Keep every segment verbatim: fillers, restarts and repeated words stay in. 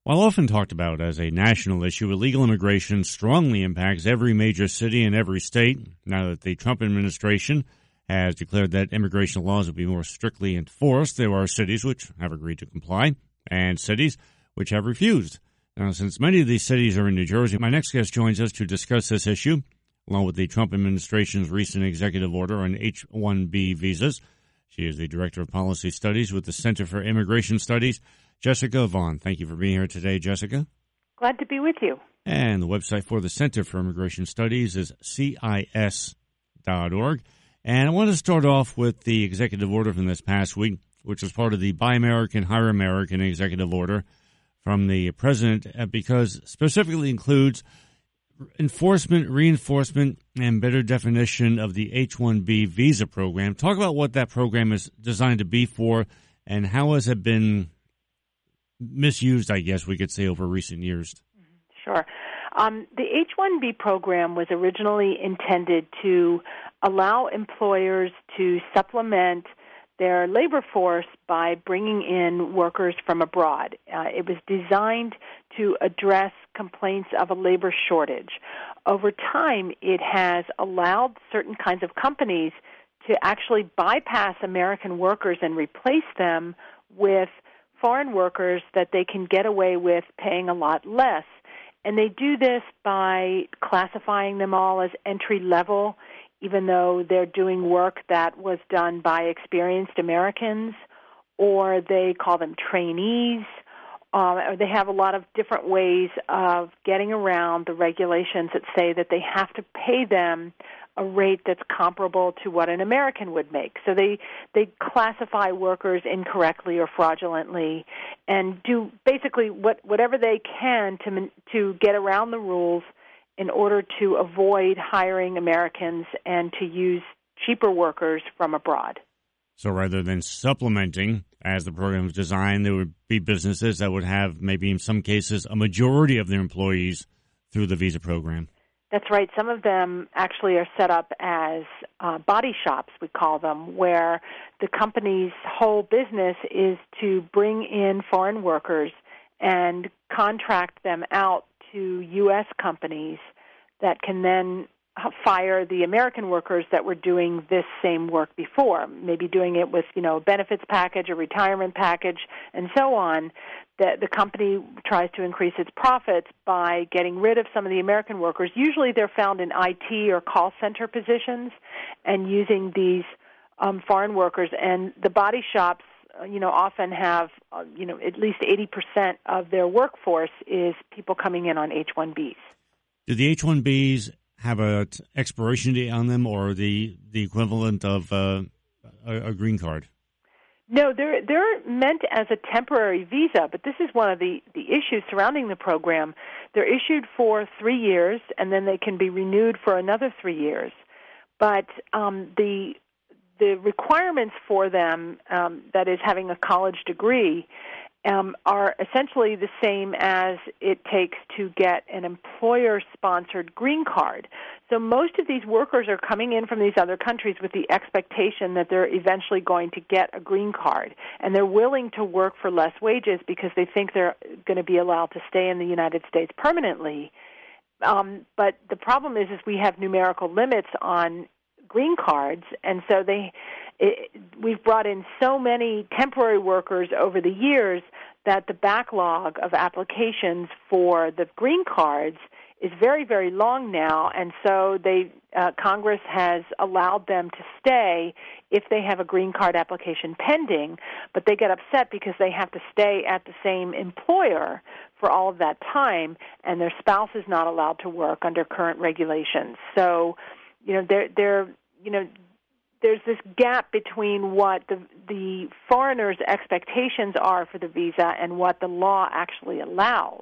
While often talked about as a national issue, illegal immigration strongly impacts every major city and every state. Now that the Trump administration has declared that immigration laws will be more strictly enforced, there are cities which have agreed to comply and cities which have refused. Now, since many of these cities are in New Jersey, my next guest joins us to discuss this issue, along with the Trump administration's recent executive order on H one B visas. She is the Director of Policy Studies with the Center for Immigration Studies, Jessica Vaughn. Thank you for being here today, Jessica. Glad to be with you. And the website for the Center for Immigration Studies is C I S dot org. And I want to start off with the executive order from this past week, which was part of the Buy American, Hire American executive order from the president, because specifically includes enforcement, reinforcement, and better definition of the H one B visa program. Talk about what that program is designed to be for and how has it been misused, I guess we could say, over recent years. Sure. Um, the H one B program was originally intended to allow employers to supplement their labor force by bringing in workers from abroad. Uh, it was designed to address complaints of a labor shortage. Over time, it has allowed certain kinds of companies to actually bypass American workers and replace them with foreign workers that they can get away with paying a lot less. And they do this by classifying them all as entry level, even though they're doing work that was done by experienced Americans, or they call them trainees, um, or they have a lot of different ways of getting around the regulations that say that they have to pay them a rate that's comparable to what an American would make. So they they classify workers incorrectly or fraudulently and do basically what, whatever they can to to get around the rules in order to avoid hiring Americans and to use cheaper workers from abroad. So rather than supplementing, as the program is designed, there would be businesses that would have maybe in some cases a majority of their employees through the visa program. That's right. Some of them actually are set up as uh, body shops, we call them, where the company's whole business is to bring in foreign workers and contract them out to U S companies that can then fire the American workers that were doing this same work before, maybe doing it with, you know, a benefits package, a retirement package, and so on. The, the company tries to increase its profits by getting rid of some of the American workers. Usually they're found in I T or call center positions and using these um, foreign workers. And the body shops, uh, you know, often have, uh, you know, at least eighty percent of their workforce is people coming in on H one Bs. Do the H one Bs have an expiration date on them or the, the equivalent of uh, a, a green card? No, they're they're meant as a temporary visa, but this is one of the, the issues surrounding the program. They're issued for three years, and then they can be renewed for another three years. But um, the the requirements for them, um, that is having a college degree, um, are essentially the same as it takes to get an employer-sponsored green card. So most of these workers are coming in from these other countries with the expectation that they're eventually going to get a green card, and they're willing to work for less wages because they think they're going to be allowed to stay in the United States permanently. Um, but the problem is, is we have numerical limits on green cards, and so they it, we've brought in so many temporary workers over the years that the backlog of applications for the green cards is very, very long now, and so they uh, Congress has allowed them to stay if they have a green card application pending, but they get upset because they have to stay at the same employer for all of that time, and their spouse is not allowed to work under current regulations. So, you know, they're, they're you know, there's this gap between what the the foreigners' expectations are for the visa and what the law actually allows.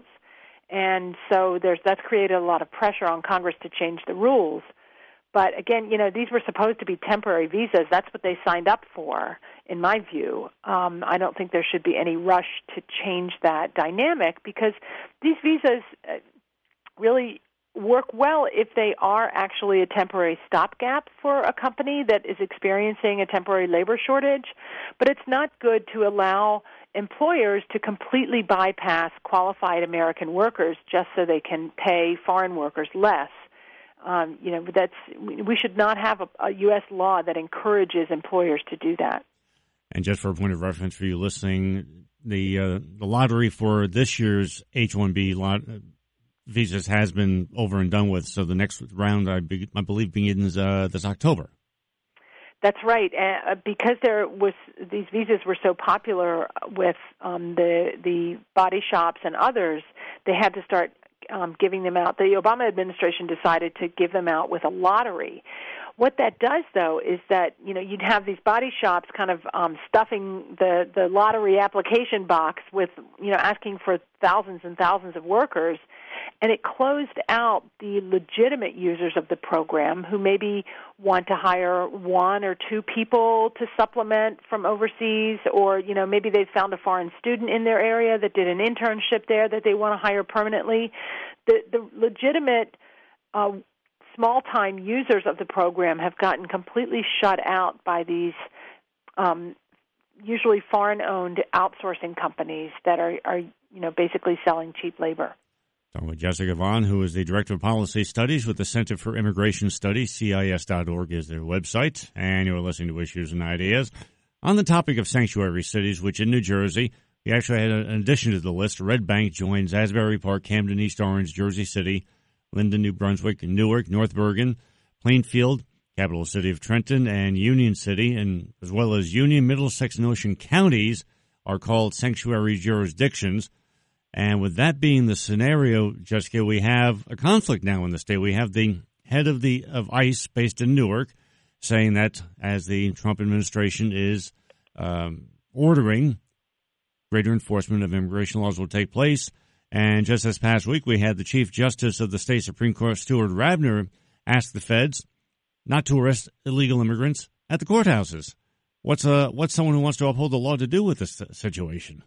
And so there's that's created a lot of pressure on Congress to change the rules. But again, you know, these were supposed to be temporary visas. That's what they signed up for, in my view. Um, I don't think there should be any rush to change that dynamic because these visas really work well if they are actually a temporary stopgap for a company that is experiencing a temporary labor shortage, but it's not good to allow employers to completely bypass qualified American workers just so they can pay foreign workers less. Um, you know, that's we should not have a, a U S law that encourages employers to do that. And just for a point of reference for you listening, the uh, the lottery for this year's H one B lot, uh, visas has been over and done with. So the next round, I, be, I believe, begins uh, this October. That's right. Uh, because there was these visas were so popular with um, the the body shops and others, they had to start um, giving them out. The Obama administration decided to give them out with a lottery. What that does, though, is that you know you'd have these body shops kind of um, stuffing the the lottery application box with you know asking for thousands and thousands of workers, and it closed out the legitimate users of the program who maybe want to hire one or two people to supplement from overseas, or you know maybe they found a foreign student in their area that did an internship there that they want to hire permanently. The the legitimate uh, small-time users of the program have gotten completely shut out by these um, usually foreign-owned outsourcing companies that are, are, you know, basically selling cheap labor. Talking with Jessica Vaughn, who is the Director of Policy Studies with the Center for Immigration Studies. C I S dot org is their website, and you're listening to Issues and Ideas. On the topic of sanctuary cities, which in New Jersey, we actually had an addition to the list. Red Bank joins Asbury Park, Camden, East Orange, Jersey City, Linden, New Brunswick, Newark, North Bergen, Plainfield, capital city of Trenton, and Union City, and as well as Union, Middlesex, and Ocean counties are called sanctuary jurisdictions. And with that being the scenario, Jessica, we have a conflict now in the state. We have the head of the of ICE based in Newark saying that as the Trump administration is um, ordering greater enforcement of immigration laws will take place. And just this past week, we had the Chief Justice of the State Supreme Court, Stuart Rabner, ask the feds not to arrest illegal immigrants at the courthouses. What's uh, what's someone who wants to uphold the law to do with this situation?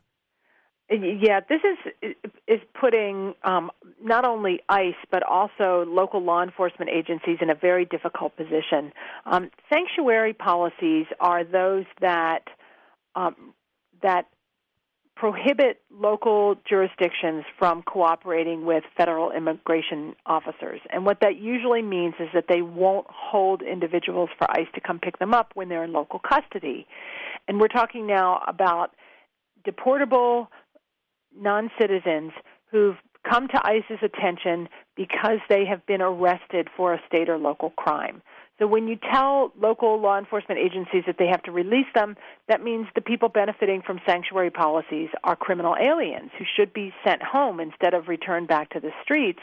Yeah, this is is putting um, not only ICE but also local law enforcement agencies in a very difficult position. Um, sanctuary policies are those that um, that prohibit local jurisdictions from cooperating with federal immigration officers. And what that usually means is that they won't hold individuals for ICE to come pick them up when they're in local custody. And we're talking now about deportable non-citizens who've come to ICE's attention because they have been arrested for a state or local crime. So when you tell local law enforcement agencies that they have to release them, that means the people benefiting from sanctuary policies are criminal aliens who should be sent home instead of returned back to the streets.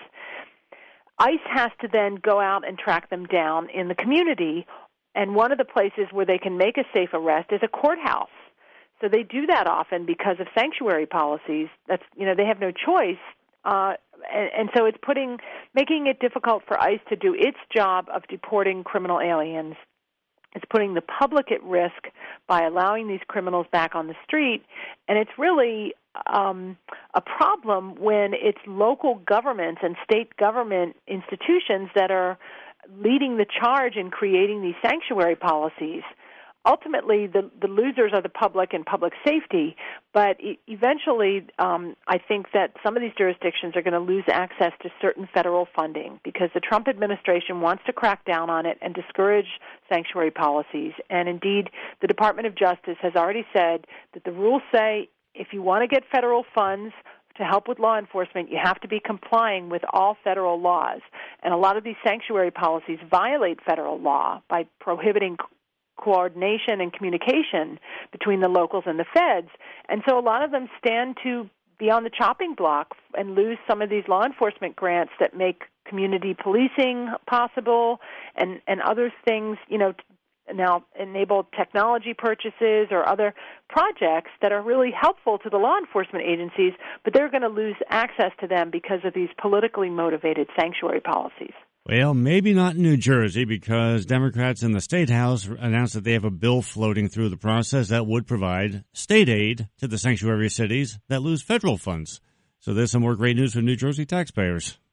ICE has to then go out and track them down in the community, and one of the places where they can make a safe arrest is a courthouse. So they do that often because of sanctuary policies. That's, you know, they have no choice. Uh, and, and so it's putting, making it difficult for ICE to do its job of deporting criminal aliens. It's putting the public at risk by allowing these criminals back on the street. And it's really um, a problem when it's local governments and state government institutions that are leading the charge in creating these sanctuary policies. Ultimately, the, the losers are the public and public safety, but e- eventually um, I think that some of these jurisdictions are going to lose access to certain federal funding because the Trump administration wants to crack down on it and discourage sanctuary policies. And indeed, the Department of Justice has already said that the rules say if you want to get federal funds to help with law enforcement, you have to be complying with all federal laws. And a lot of these sanctuary policies violate federal law by prohibiting coordination and communication between the locals and the feds. And so a lot of them stand to be on the chopping block and lose some of these law enforcement grants that make community policing possible and, and other things, you know, now enable technology purchases or other projects that are really helpful to the law enforcement agencies, but they're going to lose access to them because of these politically motivated sanctuary policies. Well, maybe not in New Jersey because Democrats in the State House announced that they have a bill floating through the process that would provide state aid to the sanctuary cities that lose federal funds. So there's some more great news for New Jersey taxpayers.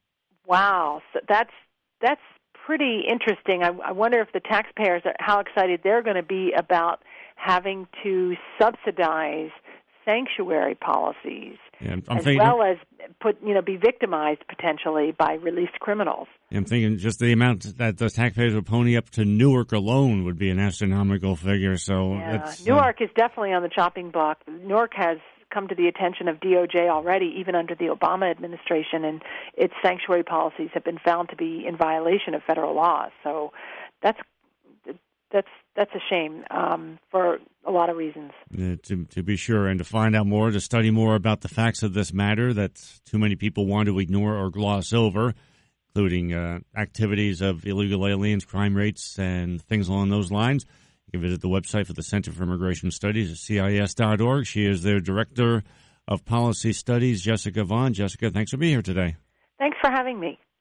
Wow, so that's that's pretty interesting. I, I wonder if the taxpayers are, how excited they're going to be about having to subsidize sanctuary policies, yeah, I'm as thinking, well as put you know be victimized potentially by released criminals. I'm thinking just the amount that the taxpayers would pony up to Newark alone would be an astronomical figure. So yeah. that's, Newark uh, is definitely on the chopping block. Newark has come to the attention of D O J already, even under the Obama administration, and its sanctuary policies have been found to be in violation of federal laws. So that's that's that's a shame um, for a lot of reasons. uh, to to be sure, and to find out more, to study more about the facts of this matter that too many people want to ignore or gloss over, including uh, activities of illegal aliens, crime rates, and things along those lines. You can visit the website for the Center for Immigration Studies at C I S dot org. She is their Director of Policy Studies, Jessica Vaughn. Jessica, thanks for being here today. Thanks for having me.